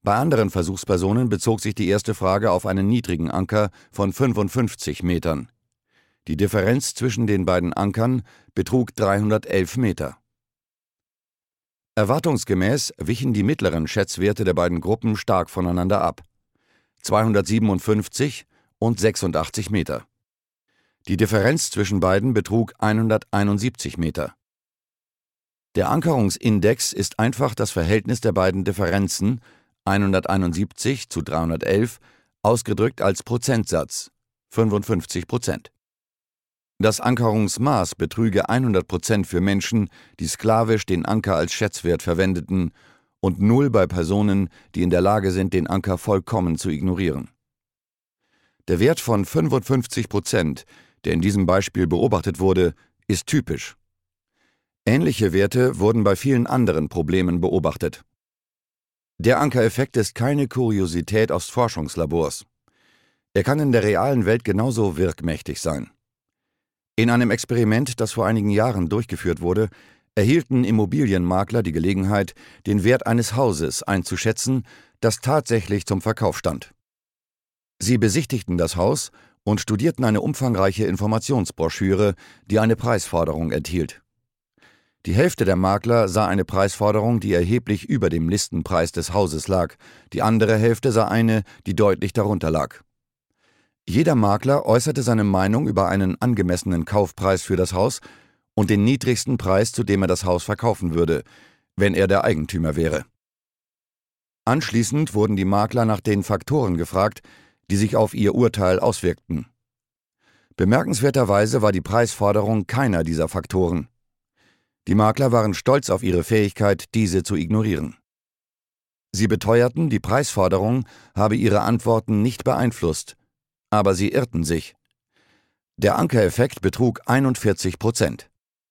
Bei anderen Versuchspersonen bezog sich die erste Frage auf einen niedrigen Anker von 55 Metern. Die Differenz zwischen den beiden Ankern betrug 311 Meter. Erwartungsgemäß wichen die mittleren Schätzwerte der beiden Gruppen stark voneinander ab: 257 und 86 Meter. Die Differenz zwischen beiden betrug 171 Meter. Der Ankerungsindex ist einfach das Verhältnis der beiden Differenzen, 171 zu 311, ausgedrückt als Prozentsatz, 55%. Das Ankerungsmaß betrüge 100% für Menschen, die sklavisch den Anker als Schätzwert verwendeten, und 0 bei Personen, die in der Lage sind, den Anker vollkommen zu ignorieren. Der Wert von 55%, der in diesem Beispiel beobachtet wurde, ist typisch. Ähnliche Werte wurden bei vielen anderen Problemen beobachtet. Der Ankereffekt ist keine Kuriosität aus Forschungslabors. Er kann in der realen Welt genauso wirkmächtig sein. In einem Experiment, das vor einigen Jahren durchgeführt wurde, erhielten Immobilienmakler die Gelegenheit, den Wert eines Hauses einzuschätzen, das tatsächlich zum Verkauf stand. Sie besichtigten das Haus und studierten eine umfangreiche Informationsbroschüre, die eine Preisforderung enthielt. Die Hälfte der Makler sah eine Preisforderung, die erheblich über dem Listenpreis des Hauses lag, die andere Hälfte sah eine, die deutlich darunter lag. Jeder Makler äußerte seine Meinung über einen angemessenen Kaufpreis für das Haus und den niedrigsten Preis, zu dem er das Haus verkaufen würde, wenn er der Eigentümer wäre. Anschließend wurden die Makler nach den Faktoren gefragt, die sich auf ihr Urteil auswirkten. Bemerkenswerterweise war die Preisforderung keiner dieser Faktoren. Die Makler waren stolz auf ihre Fähigkeit, diese zu ignorieren. Sie beteuerten, die Preisforderung habe ihre Antworten nicht beeinflusst, aber sie irrten sich. Der Ankereffekt betrug 41%.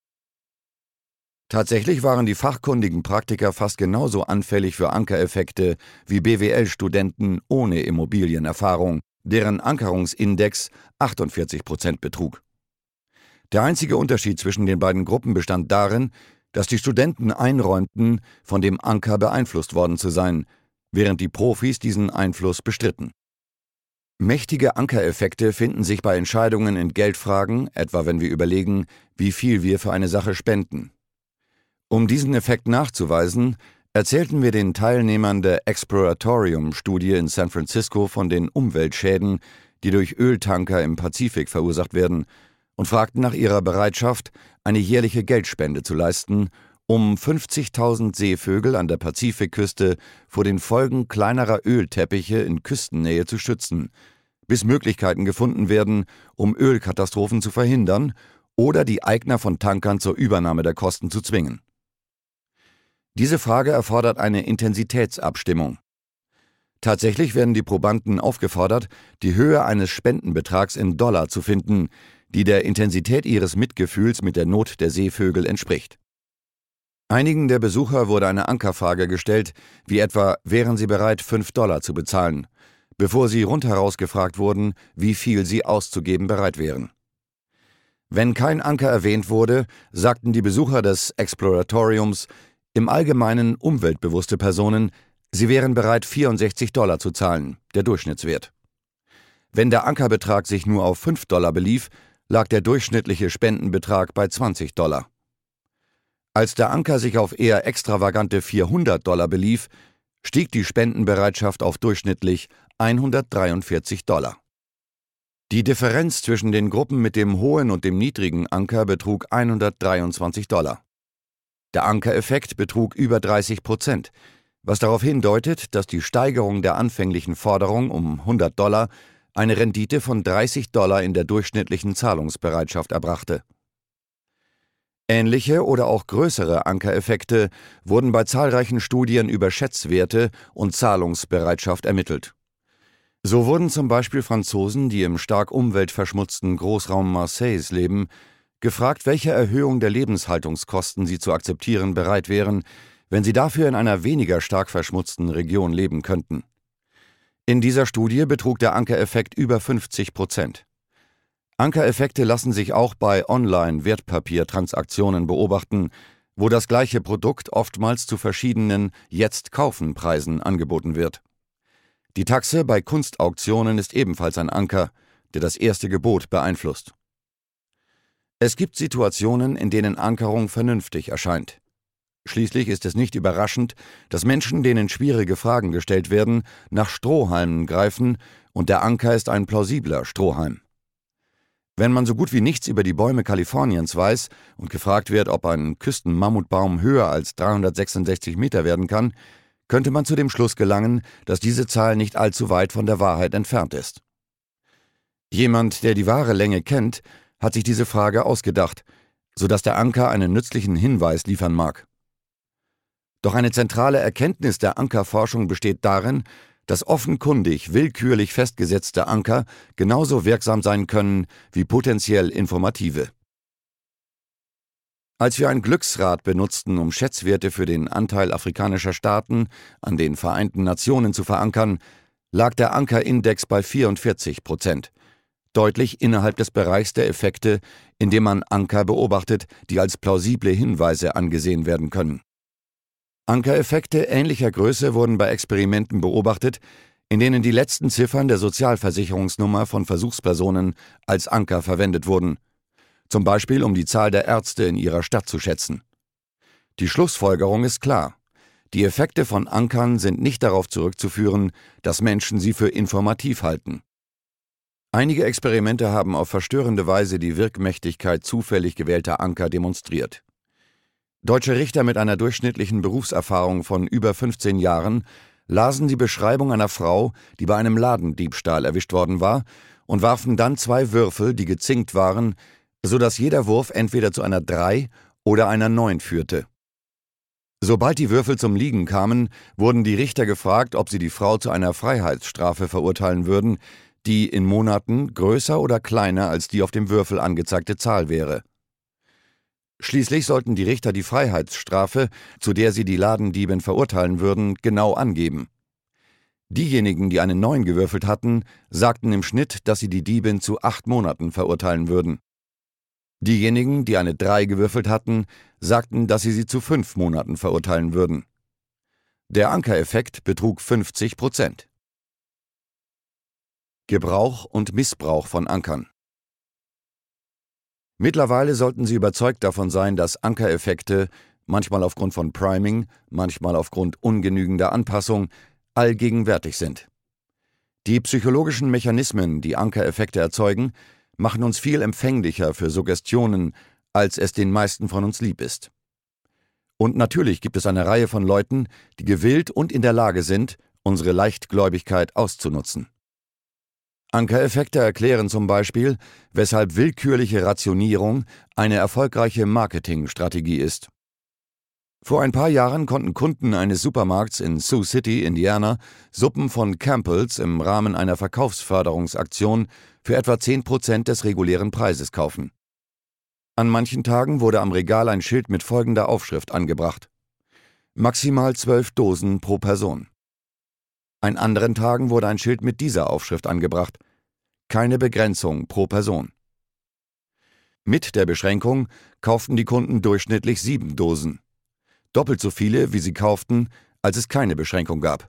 Tatsächlich waren die fachkundigen Praktiker fast genauso anfällig für Ankereffekte wie BWL-Studenten ohne Immobilienerfahrung, deren Ankerungsindex 48% betrug. Der einzige Unterschied zwischen den beiden Gruppen bestand darin, dass die Studenten einräumten, von dem Anker beeinflusst worden zu sein, während die Profis diesen Einfluss bestritten. Mächtige Ankereffekte finden sich bei Entscheidungen in Geldfragen, etwa wenn wir überlegen, wie viel wir für eine Sache spenden. Um diesen Effekt nachzuweisen, erzählten wir den Teilnehmern der Exploratorium-Studie in San Francisco von den Umweltschäden, die durch Öltanker im Pazifik verursacht werden, und fragten nach ihrer Bereitschaft, eine jährliche Geldspende zu leisten, um 50.000 Seevögel an der Pazifikküste vor den Folgen kleinerer Ölteppiche in Küstennähe zu schützen, bis Möglichkeiten gefunden werden, um Ölkatastrophen zu verhindern oder die Eigner von Tankern zur Übernahme der Kosten zu zwingen. Diese Frage erfordert eine Intensitätsabstimmung. Tatsächlich werden die Probanden aufgefordert, die Höhe eines Spendenbetrags in Dollar zu finden, die der Intensität ihres Mitgefühls mit der Not der Seevögel entspricht. Einigen der Besucher wurde eine Ankerfrage gestellt, wie etwa, wären sie bereit, $5 zu bezahlen, bevor sie rundheraus gefragt wurden, wie viel sie auszugeben bereit wären. Wenn kein Anker erwähnt wurde, sagten die Besucher des Exploratoriums, im Allgemeinen umweltbewusste Personen, sie wären bereit, $64 zu zahlen, der Durchschnittswert. Wenn der Ankerbetrag sich nur auf $5 belief, lag der durchschnittliche Spendenbetrag bei $20. Als der Anker sich auf eher extravagante $400 belief, stieg die Spendenbereitschaft auf durchschnittlich $143. Die Differenz zwischen den Gruppen mit dem hohen und dem niedrigen Anker betrug $123. Der Ankereffekt betrug über 30%, was darauf hindeutet, dass die Steigerung der anfänglichen Forderung um $100 eine Rendite von $30 in der durchschnittlichen Zahlungsbereitschaft erbrachte. Ähnliche oder auch größere Ankereffekte wurden bei zahlreichen Studien über Schätzwerte und Zahlungsbereitschaft ermittelt. So wurden zum Beispiel Franzosen, die im stark umweltverschmutzten Großraum Marseilles leben, gefragt, welche Erhöhung der Lebenshaltungskosten sie zu akzeptieren bereit wären, wenn sie dafür in einer weniger stark verschmutzten Region leben könnten. In dieser Studie betrug der Ankereffekt über 50%. Ankereffekte lassen sich auch bei Online-Wertpapiertransaktionen beobachten, wo das gleiche Produkt oftmals zu verschiedenen Jetzt-Kaufen-Preisen angeboten wird. Die Taxe bei Kunstauktionen ist ebenfalls ein Anker, der das erste Gebot beeinflusst. Es gibt Situationen, in denen Ankerung vernünftig erscheint. Schließlich ist es nicht überraschend, dass Menschen, denen schwierige Fragen gestellt werden, nach Strohhalmen greifen, und der Anker ist ein plausibler Strohhalm. Wenn man so gut wie nichts über die Bäume Kaliforniens weiß und gefragt wird, ob ein Küstenmammutbaum höher als 366 Meter werden kann, könnte man zu dem Schluss gelangen, dass diese Zahl nicht allzu weit von der Wahrheit entfernt ist. Jemand, der die wahre Länge kennt, hat sich diese Frage ausgedacht, sodass der Anker einen nützlichen Hinweis liefern mag. Doch eine zentrale Erkenntnis der Ankerforschung besteht darin, dass offenkundig willkürlich festgesetzte Anker genauso wirksam sein können wie potenziell informative. Als wir ein Glücksrad benutzten, um Schätzwerte für den Anteil afrikanischer Staaten an den Vereinten Nationen zu verankern, lag der Ankerindex bei 44%, deutlich innerhalb des Bereichs der Effekte, in dem man Anker beobachtet, die als plausible Hinweise angesehen werden können. Ankereffekte ähnlicher Größe wurden bei Experimenten beobachtet, in denen die letzten Ziffern der Sozialversicherungsnummer von Versuchspersonen als Anker verwendet wurden, zum Beispiel um die Zahl der Ärzte in ihrer Stadt zu schätzen. Die Schlussfolgerung ist klar: Die Effekte von Ankern sind nicht darauf zurückzuführen, dass Menschen sie für informativ halten. Einige Experimente haben auf verstörende Weise die Wirkmächtigkeit zufällig gewählter Anker demonstriert. Deutsche Richter mit einer durchschnittlichen Berufserfahrung von über 15 Jahren lasen die Beschreibung einer Frau, die bei einem Ladendiebstahl erwischt worden war, und warfen dann 2 Würfel, die gezinkt waren, sodass jeder Wurf entweder zu einer 3 oder einer 9 führte. Sobald die Würfel zum Liegen kamen, wurden die Richter gefragt, ob sie die Frau zu einer Freiheitsstrafe verurteilen würden, die in Monaten größer oder kleiner als die auf dem Würfel angezeigte Zahl wäre. Schließlich sollten die Richter die Freiheitsstrafe, zu der sie die Ladendiebin verurteilen würden, genau angeben. Diejenigen, die eine 9 gewürfelt hatten, sagten im Schnitt, dass sie die Diebin zu 8 Monaten verurteilen würden. Diejenigen, die eine 3 gewürfelt hatten, sagten, dass sie zu 5 Monaten verurteilen würden. Der Ankereffekt betrug 50%. Gebrauch und Missbrauch von Ankern. Mittlerweile sollten Sie überzeugt davon sein, dass Ankereffekte, manchmal aufgrund von Priming, manchmal aufgrund ungenügender Anpassung, allgegenwärtig sind. Die psychologischen Mechanismen, die Ankereffekte erzeugen, machen uns viel empfänglicher für Suggestionen, als es den meisten von uns lieb ist. Und natürlich gibt es eine Reihe von Leuten, die gewillt und in der Lage sind, unsere Leichtgläubigkeit auszunutzen. Ankereffekte erklären zum Beispiel, weshalb willkürliche Rationierung eine erfolgreiche Marketingstrategie ist. Vor ein paar Jahren konnten Kunden eines Supermarkts in Sioux City, Indiana, Suppen von Campbell's im Rahmen einer Verkaufsförderungsaktion für etwa 10% des regulären Preises kaufen. An manchen Tagen wurde am Regal ein Schild mit folgender Aufschrift angebracht: Maximal 12 Dosen pro Person. An anderen Tagen wurde ein Schild mit dieser Aufschrift angebracht: Keine Begrenzung pro Person. Mit der Beschränkung kauften die Kunden durchschnittlich 7 Dosen. Doppelt so viele, wie sie kauften, als es keine Beschränkung gab.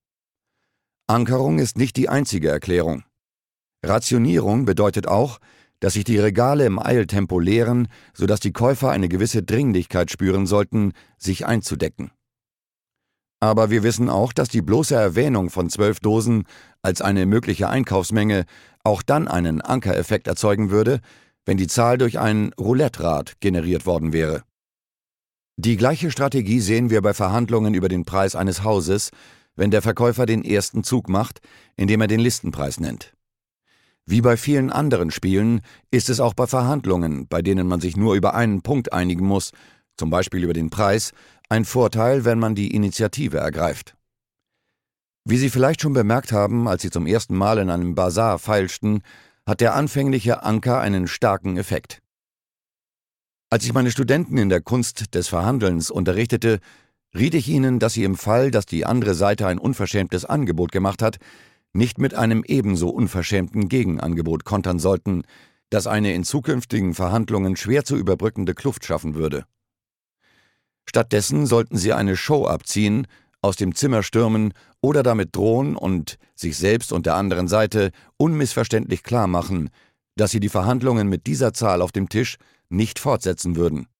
Ankerung ist nicht die einzige Erklärung. Rationierung bedeutet auch, dass sich die Regale im Eiltempo leeren, sodass die Käufer eine gewisse Dringlichkeit spüren sollten, sich einzudecken. Aber wir wissen auch, dass die bloße Erwähnung von 12 Dosen als eine mögliche Einkaufsmenge auch dann einen Ankereffekt erzeugen würde, wenn die Zahl durch ein Roulette-Rad generiert worden wäre. Die gleiche Strategie sehen wir bei Verhandlungen über den Preis eines Hauses, wenn der Verkäufer den ersten Zug macht, indem er den Listenpreis nennt. Wie bei vielen anderen Spielen ist es auch bei Verhandlungen, bei denen man sich nur über einen Punkt einigen muss, zum Beispiel über den Preis, ein Vorteil, wenn man die Initiative ergreift. Wie Sie vielleicht schon bemerkt haben, als Sie zum ersten Mal in einem Basar feilschten, hat der anfängliche Anker einen starken Effekt. Als ich meine Studenten in der Kunst des Verhandelns unterrichtete, riet ich ihnen, dass sie im Fall, dass die andere Seite ein unverschämtes Angebot gemacht hat, nicht mit einem ebenso unverschämten Gegenangebot kontern sollten, das eine in zukünftigen Verhandlungen schwer zu überbrückende Kluft schaffen würde. Stattdessen sollten sie eine Show abziehen, aus dem Zimmer stürmen oder damit drohen und sich selbst und der anderen Seite unmissverständlich klarmachen, dass sie die Verhandlungen mit dieser Zahl auf dem Tisch nicht fortsetzen würden.